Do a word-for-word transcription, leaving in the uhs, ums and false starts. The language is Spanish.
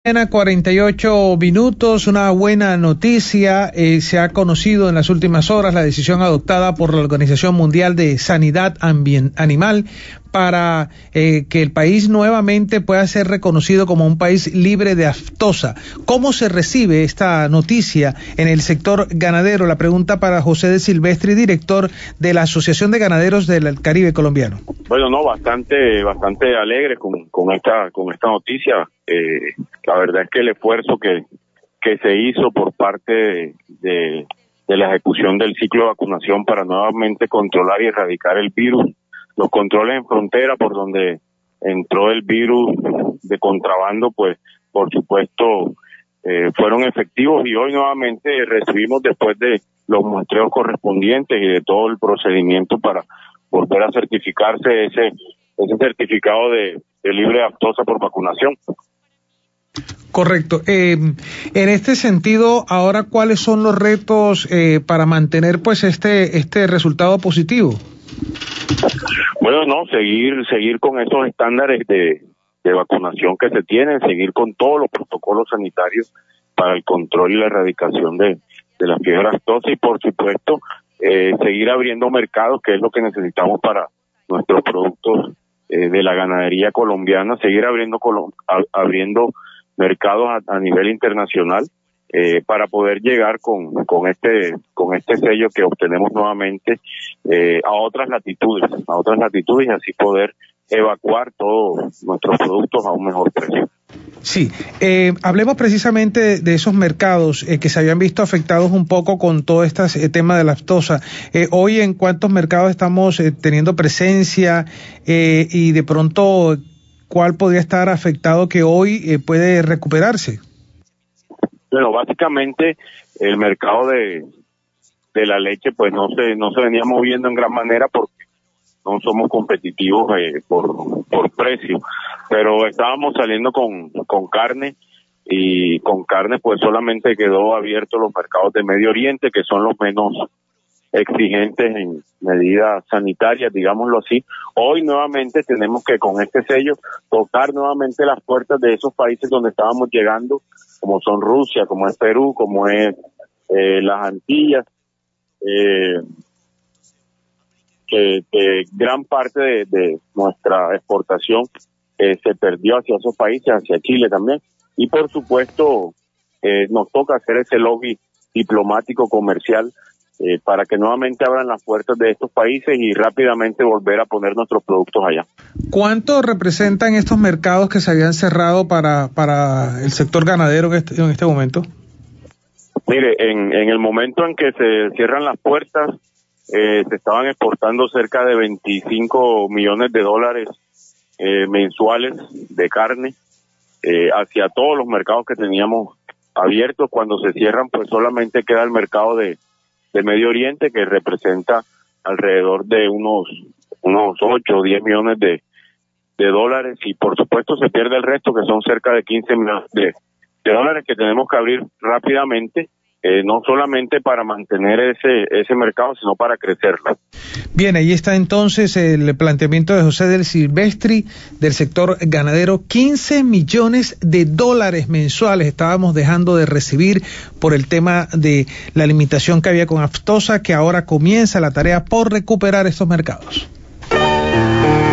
cuarenta y ocho minutos, una buena noticia. Eh, se ha conocido en las últimas horas la decisión adoptada por la Organización Mundial de Sanidad Ambien- Animal para eh, que el país nuevamente pueda ser reconocido como un país libre de aftosa. ¿Cómo se recibe esta noticia en el sector ganadero? La pregunta para José de Silvestri, director de la Asociación de Ganaderos del Caribe Colombiano. Bueno, no, bastante, bastante alegre con, con esta, con esta noticia. Eh, la verdad es que el esfuerzo que, que se hizo por parte de, de, de la ejecución del ciclo de vacunación para nuevamente controlar y erradicar el virus, los controles en frontera por donde entró el virus de contrabando, pues por supuesto eh, fueron efectivos, y hoy nuevamente recibimos, después de los muestreos correspondientes y de todo el procedimiento para volver a certificarse ese ese certificado de, de libre aftosa por vacunación. Correcto. Eh, en este sentido, ahora, ¿cuáles son los retos eh, para mantener pues este este resultado positivo? Bueno, no, seguir seguir con esos estándares de, de vacunación que se tienen, seguir con todos los protocolos sanitarios para el control y la erradicación de, de la fiebre aftosa, y por supuesto eh, seguir abriendo mercados, que es lo que necesitamos para nuestros productos eh, de la ganadería colombiana, seguir abriendo colom- a, abriendo mercados a, a nivel internacional eh, para poder llegar con con este con este sello que obtenemos nuevamente eh, a otras latitudes, a otras latitudes y así poder evacuar todos nuestros productos a un mejor precio. Sí, eh, hablemos precisamente de, de esos mercados eh, que se habían visto afectados un poco con todo este eh, tema de la aftosa. Eh, hoy, ¿en cuántos mercados estamos eh, teniendo presencia eh, y de pronto cuál podría estar afectado que hoy eh, puede recuperarse? Bueno, básicamente el mercado de de la leche pues no se no se venía moviendo en gran manera porque no somos competitivos eh, por por precio, pero estábamos saliendo con con carne, y con carne pues solamente quedó abierto los mercados de Medio Oriente, que son los menos exigentes en medidas sanitarias, digámoslo así. Hoy nuevamente tenemos que, con este sello, tocar nuevamente las puertas de esos países donde estábamos llegando, como son Rusia, como es Perú, como es eh, las Antillas, eh, que, que gran parte de, de nuestra exportación eh, se perdió hacia esos países, hacia Chile también, y por supuesto eh, nos toca hacer ese lobby diplomático comercial eh, para que nuevamente abran las puertas de estos países y rápidamente volver a poner nuestros productos allá. ¿Cuánto representan estos mercados que se habían cerrado para para el sector ganadero en este, en este momento? Mire, en, en el momento en que se cierran las puertas, eh, se estaban exportando cerca de veinticinco millones de dólares eh, mensuales de carne eh, hacia todos los mercados que teníamos abiertos. Cuando se cierran, pues solamente queda el mercado de, de Medio Oriente, que representa alrededor de unos unos ocho o diez millones de, de dólares, y por supuesto se pierde el resto, que son cerca de quince millones de, de dólares que tenemos que abrir rápidamente, eh, no solamente para mantener ese ese mercado, sino para crecerlo. Bien, ahí está entonces el planteamiento de José del Silvestri del sector ganadero. quince millones de dólares mensuales estábamos dejando de recibir por el tema de la limitación que había con aftosa, que ahora comienza la tarea por recuperar estos mercados.